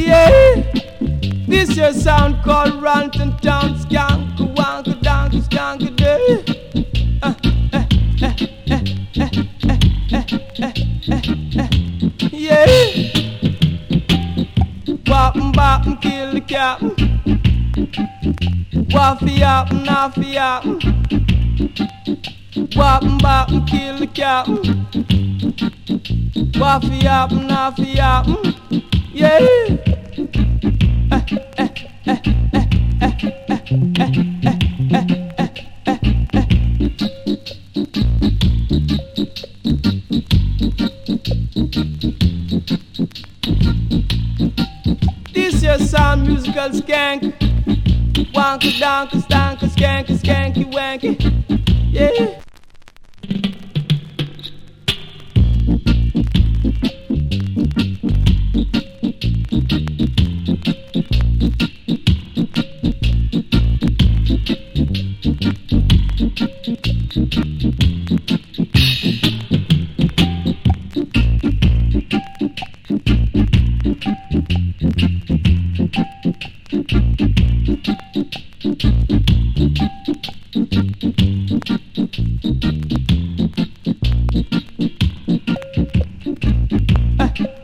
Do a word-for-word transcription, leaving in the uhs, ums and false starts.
Yeah, this your sound called Ranton Town Skank, Wanka Dank, Skank Day. Uh, eh, eh, eh, eh, eh, eh, eh, eh, eh. Yeah, bop and bop and kill the captain. Waffy up and offy up. Bop and bop and kill the captain. Waffy up and offy up. Yeah. This your sound musical skank. Wanka donka stanka skanky skanky wanky. Yeah.